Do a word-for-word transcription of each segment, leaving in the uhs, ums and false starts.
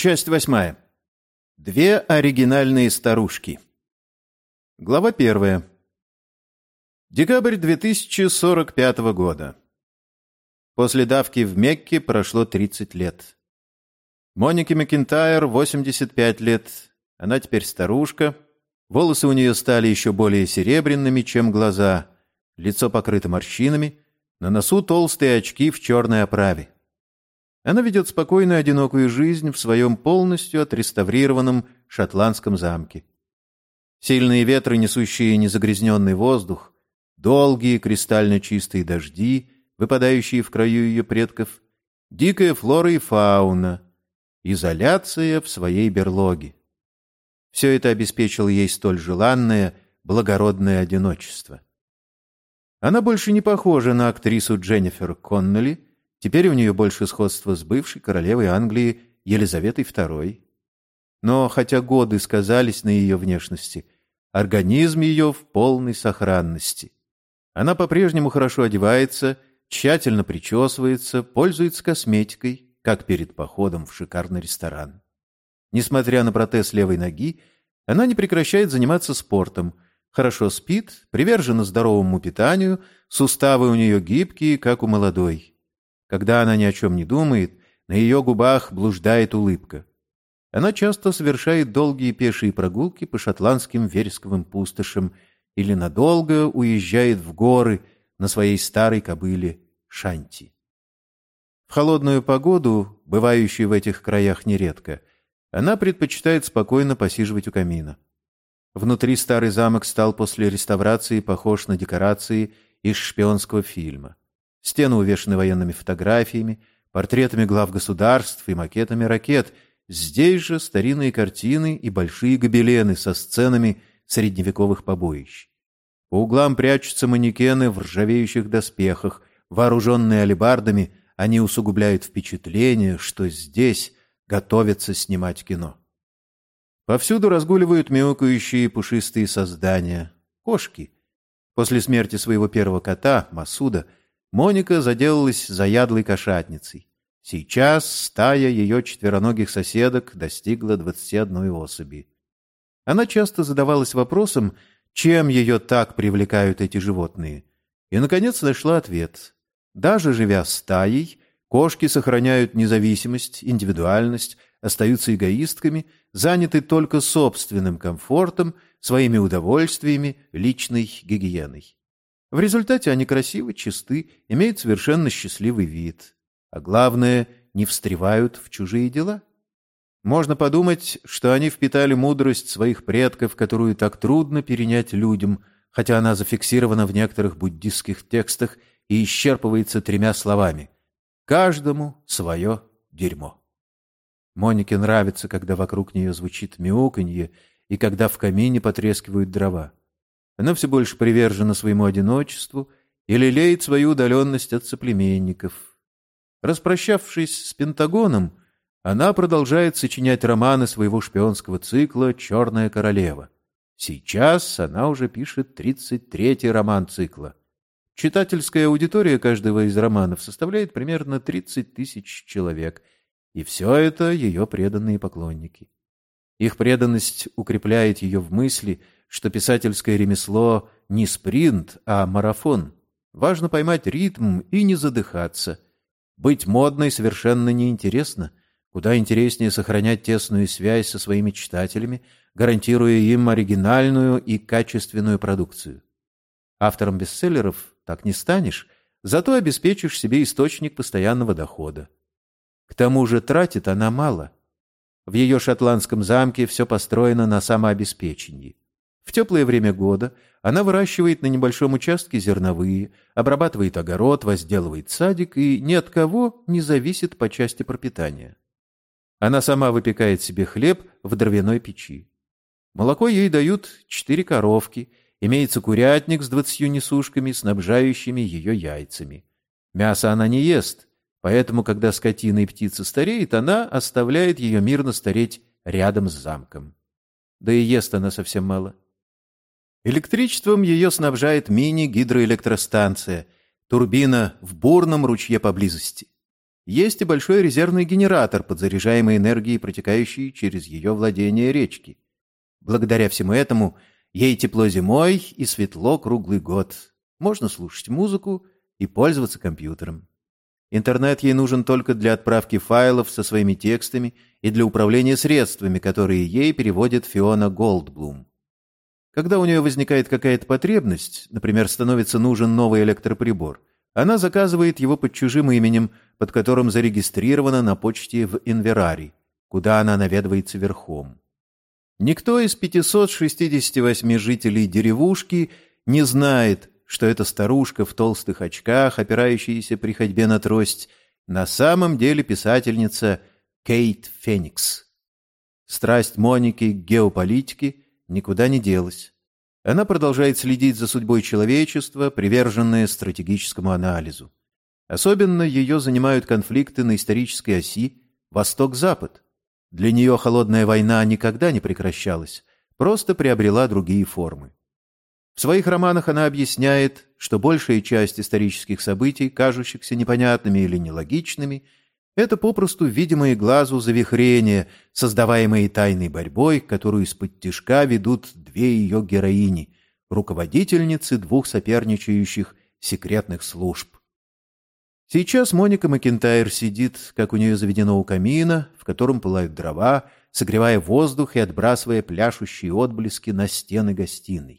Часть восьмая. Две оригинальные старушки. Глава первая. Декабрь две тысячи сорок пятого года. После давки в Мекке прошло тридцать лет. Монике Макентайр восемьдесят пять лет. Она теперь старушка. Волосы у нее стали еще более серебряными, чем глаза. Лицо покрыто морщинами. На носу толстые очки в черной оправе. Она ведет спокойную одинокую жизнь в своем полностью отреставрированном шотландском замке. Сильные ветры, несущие незагрязненный воздух, долгие кристально чистые дожди, выпадающие в краю ее предков, дикая флора и фауна, изоляция в своей берлоге. Все это обеспечило ей столь желанное, благородное одиночество. Она больше не похожа на актрису Дженнифер Коннелли. Теперь у нее больше сходства с бывшей королевой Англии Елизаветой второй. Но хотя годы сказались на ее внешности, организм ее в полной сохранности. Она по-прежнему хорошо одевается, тщательно причесывается, пользуется косметикой, как перед походом в шикарный ресторан. Несмотря на протез левой ноги, она не прекращает заниматься спортом, хорошо спит, привержена здоровому питанию, суставы у нее гибкие, как у молодой. Когда она ни о чем не думает, на ее губах блуждает улыбка. Она часто совершает долгие пешие прогулки по шотландским вересковым пустошам или надолго уезжает в горы на своей старой кобыле Шанти. В холодную погоду, бывающую в этих краях нередко, она предпочитает спокойно посиживать у камина. Внутри старый замок стал после реставрации похож на декорации из шпионского фильма. Стены увешаны военными фотографиями, портретами глав государств и макетами ракет. Здесь же старинные картины и большие гобелены со сценами средневековых побоищ. По углам прячутся манекены в ржавеющих доспехах. Вооруженные алебардами, они усугубляют впечатление, что здесь готовятся снимать кино. Повсюду разгуливают мяукающие пушистые создания — кошки. После смерти своего первого кота, Масуда, Моника заделалась заядлой кошатницей. Сейчас стая ее четвероногих соседок достигла двадцати одной особи. Она часто задавалась вопросом, чем ее так привлекают эти животные, и, наконец, нашла ответ. Даже живя стаей, кошки сохраняют независимость, индивидуальность, остаются эгоистками, заняты только собственным комфортом, своими удовольствиями, личной гигиеной. В результате они красивы, чисты, имеют совершенно счастливый вид. А главное, не встревают в чужие дела. Можно подумать, что они впитали мудрость своих предков, которую так трудно перенять людям, хотя она зафиксирована в некоторых буддистских текстах и исчерпывается тремя словами: «Каждому свое дерьмо». Монике нравится, когда вокруг нее звучит мяуканье и когда в камине потрескивают дрова. Она все больше привержена своему одиночеству и лелеет свою удаленность от соплеменников. Распрощавшись с Пентагоном, она продолжает сочинять романы своего шпионского цикла «Черная королева». Сейчас она уже пишет тридцать третий роман цикла. Читательская аудитория каждого из романов составляет примерно тридцать тысяч человек, и все это ее преданные поклонники. Их преданность укрепляет ее в мысли, что писательское ремесло не спринт, а марафон. Важно поймать ритм и не задыхаться. Быть модной совершенно неинтересно. Куда интереснее сохранять тесную связь со своими читателями, гарантируя им оригинальную и качественную продукцию. Автором бестселлеров так не станешь, зато обеспечишь себе источник постоянного дохода. К тому же тратит она мало. В ее шотландском замке все построено на самообеспечении. В теплое время года она выращивает на небольшом участке зерновые, обрабатывает огород, возделывает садик и ни от кого не зависит по части пропитания. Она сама выпекает себе хлеб в дровяной печи. Молоко ей дают четыре коровки, имеется курятник с двадцатью несушками, снабжающими ее яйцами. Мясо она не ест, поэтому, когда скотина и птица стареет, она оставляет ее мирно стареть рядом с замком. Да и ест она совсем мало. Электричеством ее снабжает мини-гидроэлектростанция, турбина в бурном ручье поблизости. Есть и большой резервный генератор, подзаряжаемый энергией, протекающей через ее владение речки. Благодаря всему этому ей тепло зимой и светло круглый год. Можно слушать музыку и пользоваться компьютером. Интернет ей нужен только для отправки файлов со своими текстами и для управления средствами, которые ей переводит Фиона Голдблум. Когда у нее возникает какая-то потребность, например, становится нужен новый электроприбор, она заказывает его под чужим именем, под которым зарегистрирована на почте в Инверари, куда она наведывается верхом. Никто из пятисот шестидесяти восьми жителей деревушки не знает, что эта старушка в толстых очках, опирающаяся при ходьбе на трость, на самом деле писательница Кейт Феникс. Страсть Моники к геополитике никуда не делась. Она продолжает следить за судьбой человечества, приверженная стратегическому анализу. Особенно ее занимают конфликты на исторической оси Восток-Запад. Для нее холодная война никогда не прекращалась, просто приобрела другие формы. В своих романах она объясняет, что большая часть исторических событий, кажущихся непонятными или нелогичными, это попросту видимые глазу завихрения, создаваемые тайной борьбой, которую из-под тишка ведут две ее героини, руководительницы двух соперничающих секретных служб. Сейчас Моника Макентайр сидит, как у нее заведено, у камина, в котором пылают дрова, согревая воздух и отбрасывая пляшущие отблески на стены гостиной.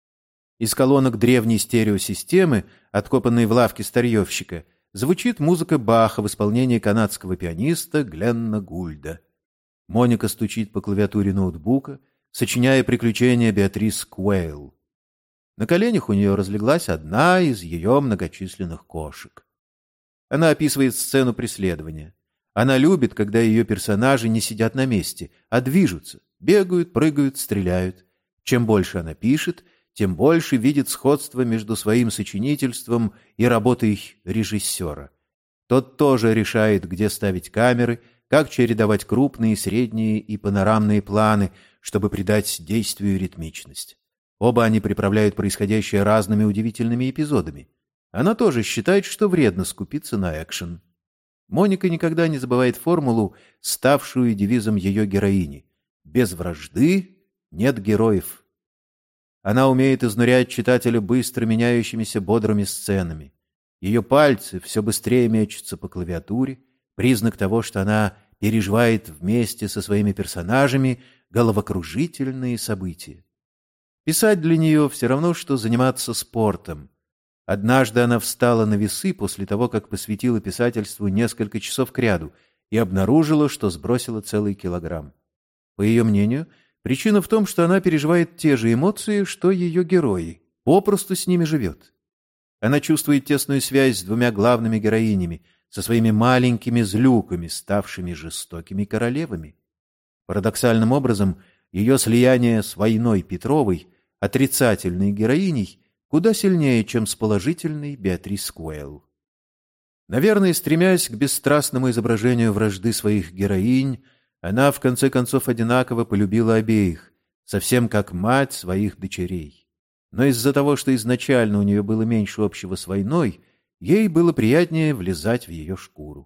Из колонок древней стереосистемы, откопанной в лавке старьевщика, звучит музыка Баха в исполнении канадского пианиста Гленна Гульда. Моника стучит по клавиатуре ноутбука, сочиняя приключения Беатрис Куэйл. На коленях у нее разлеглась одна из ее многочисленных кошек. Она описывает сцену преследования. Она любит, когда ее персонажи не сидят на месте, а движутся, бегают, прыгают, стреляют. Чем больше она пишет, тем больше видит сходство между своим сочинительством и работой режиссера. Тот тоже решает, где ставить камеры, как чередовать крупные, средние и панорамные планы, чтобы придать действию ритмичность. Оба они приправляют происходящее разными удивительными эпизодами. Она тоже считает, что вредно скупиться на экшен. Моника никогда не забывает формулу, ставшую девизом ее героини: «Без вражды нет героев». Она умеет изнурять читателя быстро меняющимися бодрыми сценами. Ее пальцы все быстрее мечутся по клавиатуре, признак того, что она переживает вместе со своими персонажами головокружительные события. Писать для нее все равно, что заниматься спортом. Однажды она встала на весы после того, как посвятила писательству несколько часов кряду, и обнаружила, что сбросила целый килограмм. По ее мнению, причина в том, что она переживает те же эмоции, что ее герои, попросту с ними живет. Она чувствует тесную связь с двумя главными героинями, со своими маленькими злюками, ставшими жестокими королевами. Парадоксальным образом, ее слияние с войной Петровой, отрицательной героиней, куда сильнее, чем с положительной Беатрис Куэлл. Наверное, стремясь к бесстрастному изображению вражды своих героинь, она, в конце концов, одинаково полюбила обеих, совсем как мать своих дочерей. Но из-за того, что изначально у нее было меньше общего с войной, ей было приятнее влезать в ее шкуру.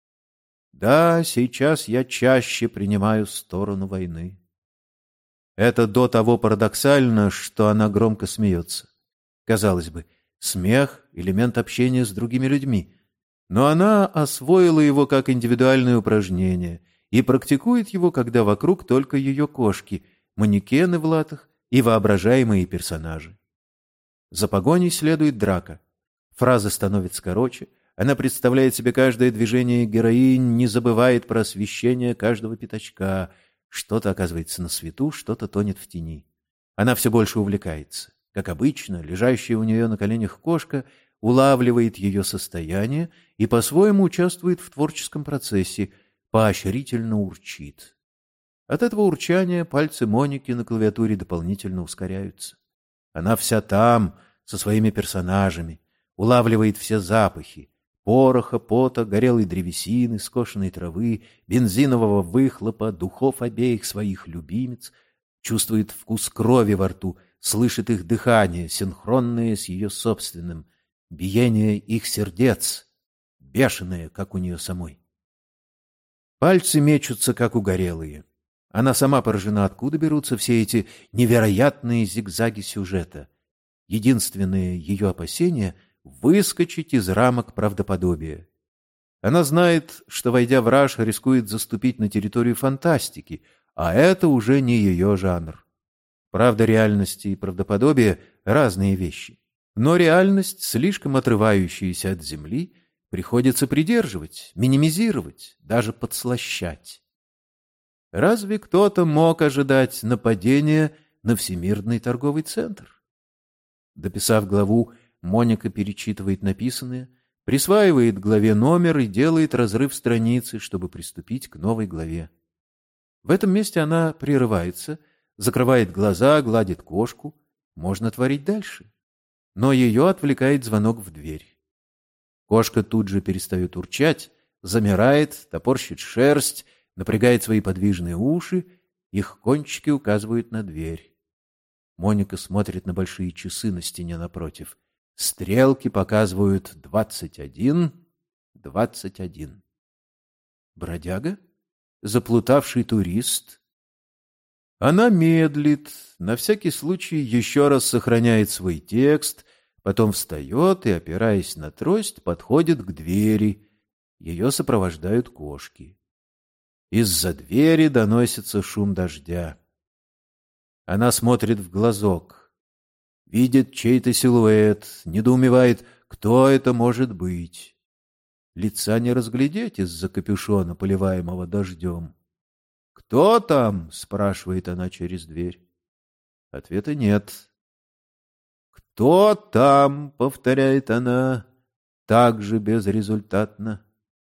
Да, сейчас я чаще принимаю сторону войны. Это до того парадоксально, что она громко смеется. Казалось бы, смех — элемент общения с другими людьми, но она освоила его как индивидуальное упражнение и практикует его, когда вокруг только ее кошки, манекены в латах и воображаемые персонажи. За погоней следует драка. Фраза становится короче, она представляет себе каждое движение героинь, не забывает про освещение каждого пятачка. Что-то оказывается на свету, что-то тонет в тени. Она все больше увлекается. Как обычно, лежащая у нее на коленях кошка улавливает ее состояние и по-своему участвует в творческом процессе, поощрительно урчит. От этого урчания пальцы Моники на клавиатуре дополнительно ускоряются. Она вся там, со своими персонажами, улавливает все запахи — пороха, пота, горелой древесины, скошенной травы, бензинового выхлопа, духов обеих своих любимец, чувствует вкус крови во рту, слышит их дыхание, синхронное с ее собственным, биение их сердец. бешеная, как у нее самой. Пальцы мечутся, как угорелые. Она сама поражена, откуда берутся все эти невероятные зигзаги сюжета. Единственное ее опасение — выскочить из рамок правдоподобия. Она знает, что, войдя в раж, рискует заступить на территорию фантастики, а это уже не ее жанр. Правда, реальность и правдоподобие — разные вещи. Но реальность, слишком отрывающаяся от земли, приходится придерживать, минимизировать, даже подслащать. Разве кто-то мог ожидать нападения на Всемирный торговый центр? Дописав главу, Моника перечитывает написанное, присваивает главе номер и делает разрыв страницы, чтобы приступить к новой главе. В этом месте она прерывается, закрывает глаза, гладит кошку. Можно творить дальше. Но ее отвлекает звонок в дверь. Кошка тут же перестает урчать, замирает, топорщит шерсть, напрягает свои подвижные уши, их кончики указывают на дверь. Моника смотрит на большие часы на стене напротив. Стрелки показывают двадцать один, двадцать один. Бродяга? Заплутавший турист? Она медлит, на всякий случай еще раз сохраняет свой текст, потом встает и, опираясь на трость, подходит к двери. Ее сопровождают кошки. Из-за двери доносится шум дождя. Она смотрит в глазок, видит чей-то силуэт, недоумевает, кто это может быть. Лица не разглядеть из-за капюшона, поливаемого дождем. «Кто там?» — спрашивает она через дверь. Ответа нет. «Кто там?» — повторяет она, так же безрезультатно.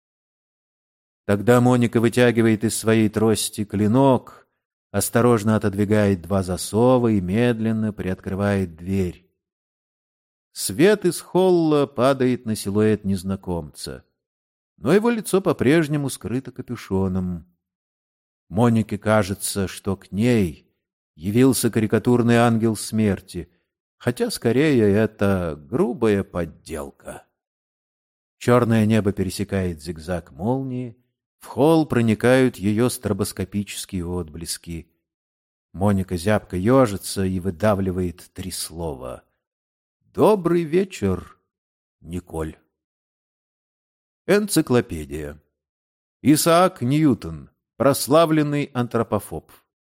Тогда Моника вытягивает из своей трости клинок, осторожно отодвигает два засова и медленно приоткрывает дверь. Свет из холла падает на силуэт незнакомца, но его лицо по-прежнему скрыто капюшоном. Монике кажется, что к ней явился карикатурный ангел смерти, хотя скорее это грубая подделка. Черное небо пересекает зигзаг молнии, в холл проникают ее стробоскопические отблески. Моника зябко ежится и выдавливает три слова. «Добрый вечер, Николь». Энциклопедия. Исаак Ньютон. Прославленный антропофоб.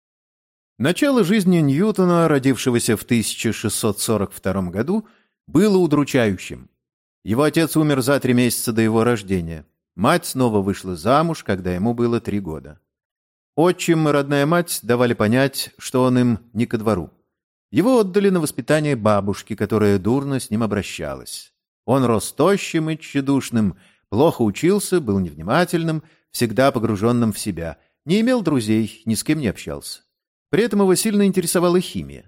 Начало жизни Ньютона, родившегося в тысяча шестьсот сорок втором году, было удручающим. Его отец умер за три месяца до его рождения. Мать снова вышла замуж, когда ему было три года. Отчим и родная мать давали понять, что он им не ко двору. Его отдали на воспитание бабушки, которая дурно с ним обращалась. Он рос тощим и тщедушным, плохо учился, был невнимательным, всегда погруженным в себя, не имел друзей, ни с кем не общался. При этом его сильно интересовала химия.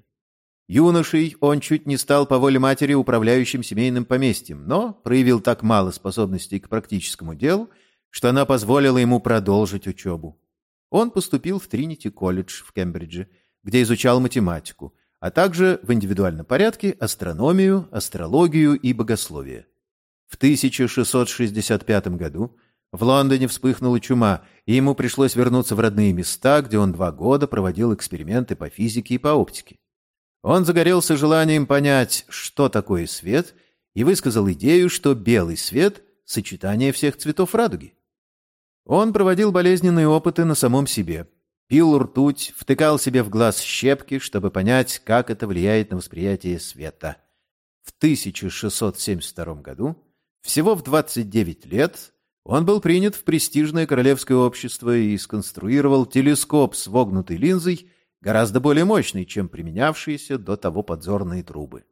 Юношей он чуть не стал по воле матери управляющим семейным поместьем, но проявил так мало способностей к практическому делу, что она позволила ему продолжить учебу. Он поступил в Тринити-колледж в Кембридже, где изучал математику, а также в индивидуальном порядке астрономию, астрологию и богословие. В тысяча шестьсот шестьдесят пятом году в Лондоне вспыхнула чума, и ему пришлось вернуться в родные места, где он два года проводил эксперименты по физике и по оптике. Он загорелся желанием понять, что такое свет, и высказал идею, что белый свет — сочетание всех цветов радуги. Он проводил болезненные опыты на самом себе, пил ртуть, втыкал себе в глаз щепки, чтобы понять, как это влияет на восприятие света. В тысяча шестьсот семьдесят втором году, всего в двадцать девять лет, он был принят в престижное королевское общество и сконструировал телескоп с вогнутой линзой, гораздо более мощный, чем применявшиеся до того подзорные трубы.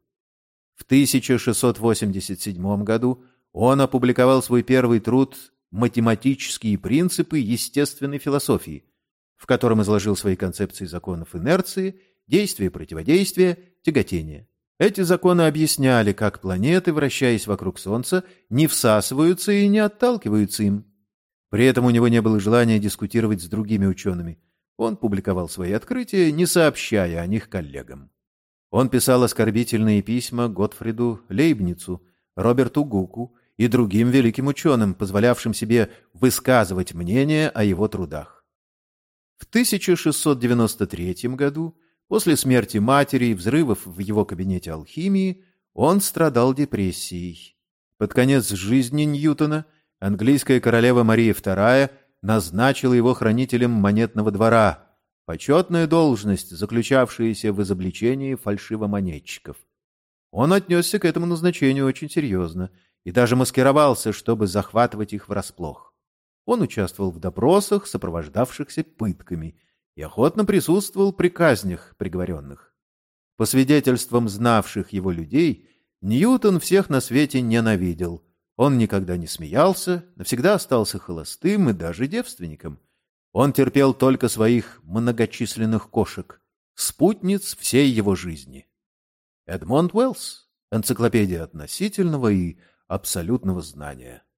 В тысяча шестьсот восемьдесят седьмом году он опубликовал свой первый труд «Математические принципы естественной философии», в котором изложил свои концепции законов инерции, действия и противодействия, тяготения. Эти законы объясняли, как планеты, вращаясь вокруг Солнца, не всасываются и не отталкиваются им. При этом у него не было желания дискутировать с другими учеными. Он публиковал свои открытия, не сообщая о них коллегам. Он писал оскорбительные письма Готфриду Лейбницу, Роберту Гуку и другим великим ученым, позволявшим себе высказывать мнение о его трудах. В тысяча шестьсот девяносто третьем году, после смерти матери и взрывов в его кабинете алхимии, он страдал депрессией. Под конец жизни Ньютона английская королева Мария вторая назначила его хранителем монетного двора, почетная должность, заключавшаяся в изобличении фальшивомонетчиков. Он отнесся к этому назначению очень серьезно и даже маскировался, чтобы захватывать их врасплох. Он участвовал в допросах, сопровождавшихся пытками, и охотно присутствовал при казнях приговоренных. По свидетельствам знавших его людей, Ньютон всех на свете ненавидел. Он никогда не смеялся, навсегда остался холостым и даже девственником. Он терпел только своих многочисленных кошек, спутниц всей его жизни. Эдмонд Уэллс. Энциклопедия относительного и абсолютного знания.